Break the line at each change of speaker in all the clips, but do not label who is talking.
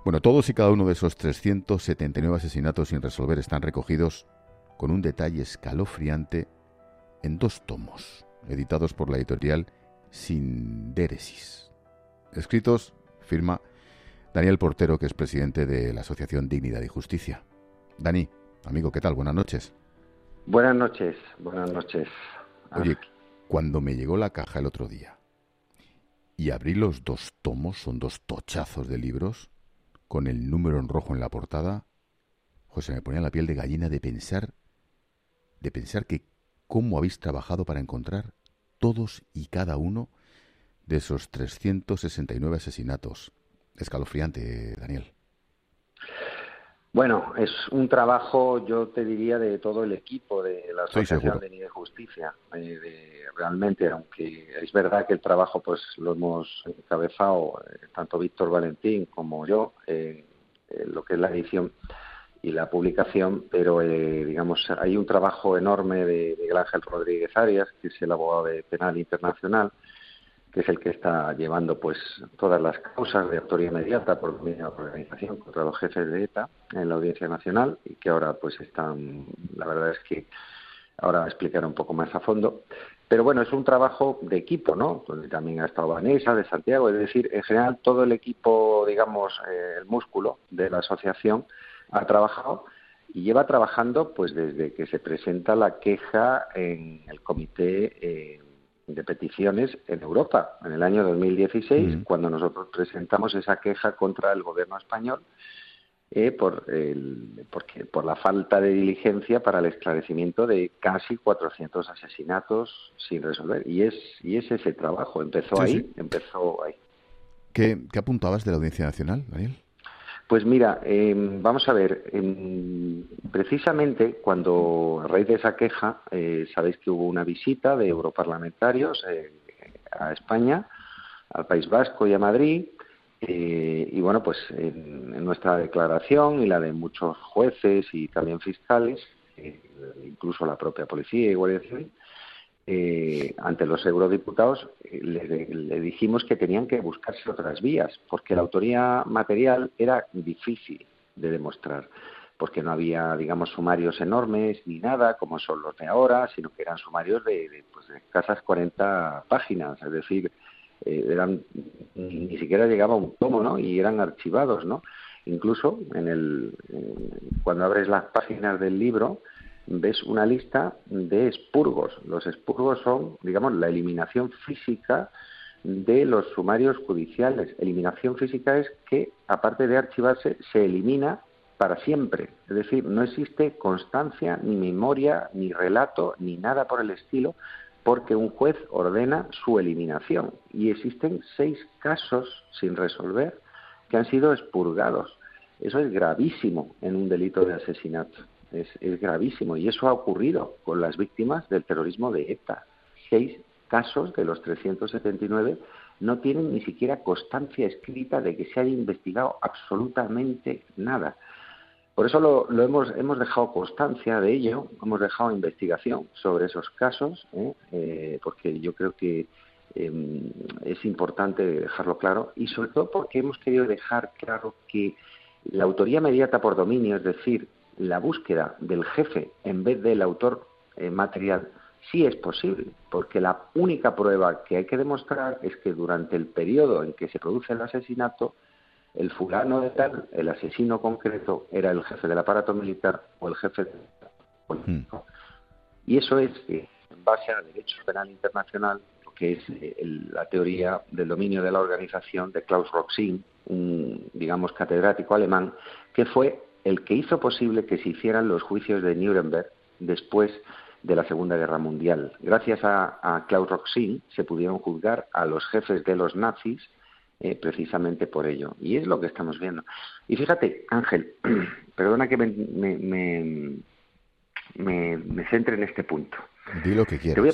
Bueno, todos y cada uno de esos 379 asesinatos sin resolver están recogidos con un detalle escalofriante en 2 tomos, editados por la editorial Sindéresis. Escritos, firma Daniel Portero, que es presidente de la Asociación Dignidad y Justicia. Dani, amigo, ¿qué tal? Buenas noches.
Buenas noches, buenas noches.
Oye, cuando me llegó la caja el otro día y abrí los 2 tomos, son 2 tochazos de libros, con el número en rojo en la portada, José, me ponía la piel de gallina de pensar que cómo habéis trabajado para encontrar todos y cada uno de esos 369 asesinatos. Escalofriante, Daniel.
Bueno, es un trabajo, yo te diría, de todo el equipo de la Asociación de Dignidad y Justicia. Realmente, aunque es verdad que el trabajo pues lo hemos encabezado tanto Víctor Valentín como yo, lo que es la edición y la publicación, pero digamos hay un trabajo enorme de Miguel Ángel Rodríguez Arias, que es el abogado de penal internacional, que es el que está llevando pues todas las causas de autoría inmediata por la organización contra los jefes de ETA en la Audiencia Nacional, y que ahora pues están, la verdad es que ahora explicaré un poco más a fondo. Pero bueno, es un trabajo de equipo, ¿no? Donde también ha estado Vanessa de Santiago, es decir, en general todo el equipo, digamos, el músculo de la asociación ha trabajado y lleva trabajando pues desde que se presenta la queja en el comité de peticiones en Europa, en el año 2016, cuando nosotros presentamos esa queja contra el gobierno español por la falta de diligencia para el esclarecimiento de casi 400 asesinatos sin resolver. Y es ese trabajo, empezó ahí.
¿Qué apuntabas de la Audiencia Nacional, Daniel?
Pues mira, vamos a ver, precisamente cuando a raíz de esa queja, sabéis que hubo una visita de europarlamentarios a España, al País Vasco y a Madrid, y bueno, pues en nuestra declaración y la de muchos jueces y también fiscales, incluso la propia policía y Guardia Civil, ante los eurodiputados le dijimos que tenían que buscarse otras vías, porque la autoría material era difícil de demostrar, porque no había, digamos, sumarios enormes ni nada, como son los de ahora, sino que eran sumarios de escasas 40 páginas, es decir, ni siquiera llegaba a un tomo, ¿no? Y eran archivados, ¿no? Incluso cuando abres las páginas del libro, ves una lista de expurgos. Los expurgos son, digamos, la eliminación física de los sumarios judiciales. Eliminación física es que, aparte de archivarse, se elimina para siempre. Es decir, no existe constancia, ni memoria, ni relato, ni nada por el estilo, porque un juez ordena su eliminación. Y existen 6 casos sin resolver que han sido expurgados. Eso es gravísimo en un delito de asesinato. Es gravísimo, y eso ha ocurrido con las víctimas del terrorismo de ETA. 6 casos de los 379 no tienen ni siquiera constancia escrita de que se haya investigado absolutamente nada. Por eso hemos dejado constancia de ello, hemos dejado investigación sobre esos casos, porque yo creo que es importante dejarlo claro, y sobre todo porque hemos querido dejar claro que la autoría inmediata por dominio, es decir, la búsqueda del jefe en vez del autor material, sí es posible, porque la única prueba que hay que demostrar es que durante el periodo en que se produce el asesinato, el fulano de tal, el asesino concreto, era el jefe del aparato militar o el jefe del político. Y eso es, en base al derecho penal internacional, que es la teoría del dominio de la organización de Klaus Roxin, un, digamos, catedrático alemán, que fue el que hizo posible que se hicieran los juicios de Nuremberg después de la Segunda Guerra Mundial. Gracias a Klaus Roxin se pudieron juzgar a los jefes de los nazis precisamente por ello. Y es lo que estamos viendo. Y fíjate, Ángel, perdona que me centre en este punto.
Di lo que quieras.
Te voy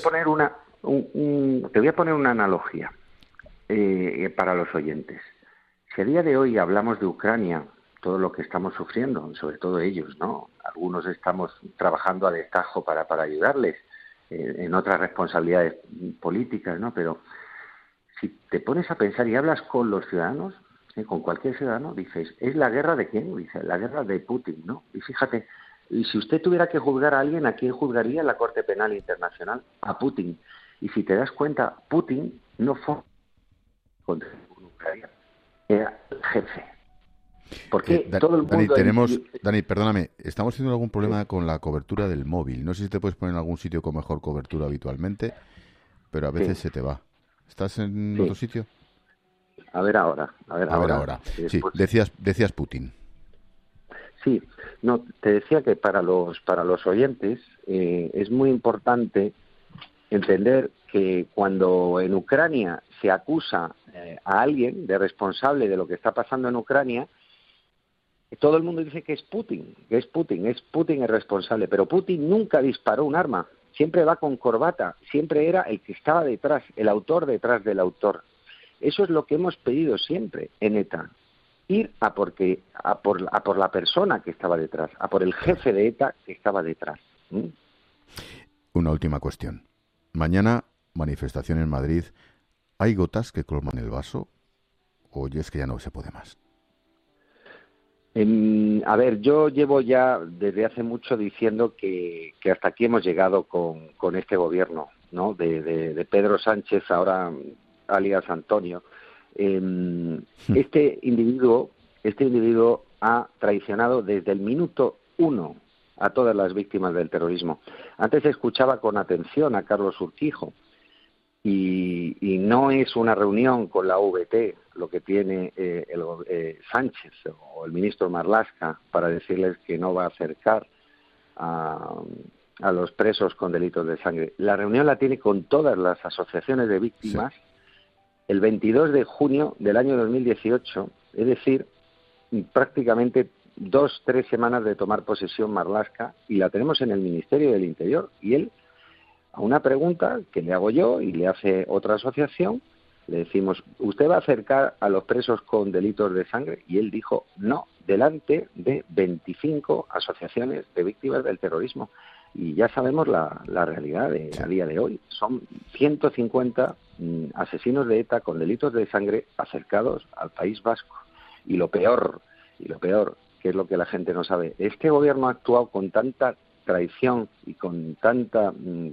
a poner una analogía para los oyentes. Si a día de hoy hablamos de Ucrania, todo lo que estamos sufriendo, sobre todo ellos, ¿no? Algunos estamos trabajando a destajo para ayudarles en otras responsabilidades políticas, ¿no? Pero si te pones a pensar y hablas con los ciudadanos, con cualquier ciudadano, dices, ¿es la guerra de quién? Dice, la guerra de Putin, ¿no? Y fíjate, y si usted tuviera que juzgar a alguien, ¿a quién juzgaría en la Corte Penal Internacional? A Putin. Y si te das cuenta, Putin no fue contra Ucrania, era el jefe. Porque todo el mundo...
Dani, perdóname, estamos teniendo algún problema con la cobertura del móvil. No sé si te puedes poner en algún sitio con mejor cobertura habitualmente, pero a veces se te va. ¿Estás en otro sitio?
A ver ahora.
Sí, decías Putin.
Sí, no, te decía que para los oyentes es muy importante entender que cuando en Ucrania se acusa a alguien de responsable de lo que está pasando en Ucrania, todo el mundo dice que es Putin el responsable, pero Putin nunca disparó un arma, siempre va con corbata, siempre era el que estaba detrás, el autor detrás del autor. Eso es lo que hemos pedido siempre en ETA, ir a por la persona que estaba detrás, a por el jefe de ETA que estaba detrás.
Una última cuestión. Mañana, manifestación en Madrid. ¿Hay gotas que colman el vaso o es que ya no se puede más?
A ver, yo llevo ya desde hace mucho diciendo que hasta aquí hemos llegado con este gobierno, ¿no? De Pedro Sánchez, ahora alias Antonio. Este individuo ha traicionado desde el minuto 1 a todas las víctimas del terrorismo. Antes escuchaba con atención a Carlos Urquijo y no es una reunión con la VT lo que tiene Sánchez o el ministro Marlaska para decirles que no va a acercar a los presos con delitos de sangre. La reunión la tiene con todas las asociaciones de víctimas el 22 de junio del año 2018, es decir, prácticamente 2-3 semanas de tomar posesión Marlaska, y la tenemos en el Ministerio del Interior. Y él, a una pregunta que le hago yo y le hace otra asociación, le decimos, ¿usted va a acercar a los presos con delitos de sangre? Y él dijo, no, delante de 25 asociaciones de víctimas del terrorismo. Y ya sabemos la realidad a día de hoy. Son 150 asesinos de ETA con delitos de sangre acercados al País Vasco. Y lo peor, que es lo que la gente no sabe, este gobierno ha actuado con tanta traición y con tanta,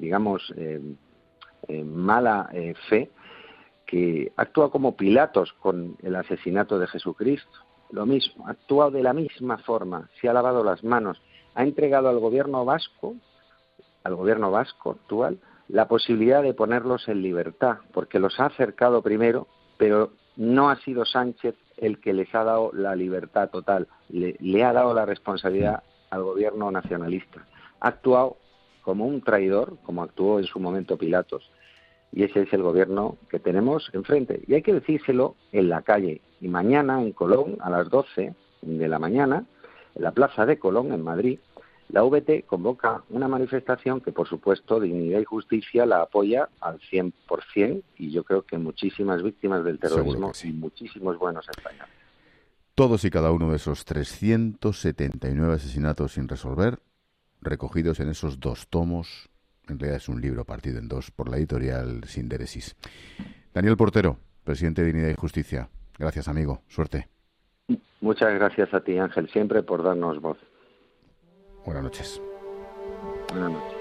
mala fe, que actúa como Pilatos con el asesinato de Jesucristo. Lo mismo, ha actuado de la misma forma, se ha lavado las manos, ha entregado al gobierno vasco actual, la posibilidad de ponerlos en libertad, porque los ha acercado primero, pero no ha sido Sánchez el que les ha dado la libertad total, le ha dado la responsabilidad al gobierno nacionalista. Ha actuado como un traidor, como actuó en su momento Pilatos, y ese es el gobierno que tenemos enfrente. Y hay que decírselo en la calle. Y mañana en Colón, a las 12 de la mañana, en la Plaza de Colón, en Madrid, la VT convoca una manifestación que, por supuesto, Dignidad y Justicia la apoya al 100%, y yo creo que muchísimas víctimas del terrorismo y muchísimos buenos españoles.
Todos y cada uno de esos 379 asesinatos sin resolver, recogidos en esos 2 tomos. En realidad es un libro partido en 2 por la editorial Sindéresis. Daniel Portero, presidente de Dignidad y Justicia. Gracias, amigo. Suerte.
Muchas gracias a ti, Ángel, siempre por darnos voz.
Buenas noches.
Buenas noches.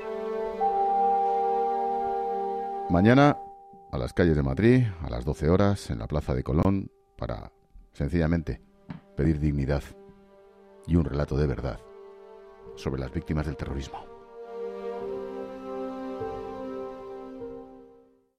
Mañana, a las calles de Madrid, a las 12 horas, en la Plaza de Colón, para, sencillamente, pedir dignidad y un relato de verdad sobre las víctimas del terrorismo.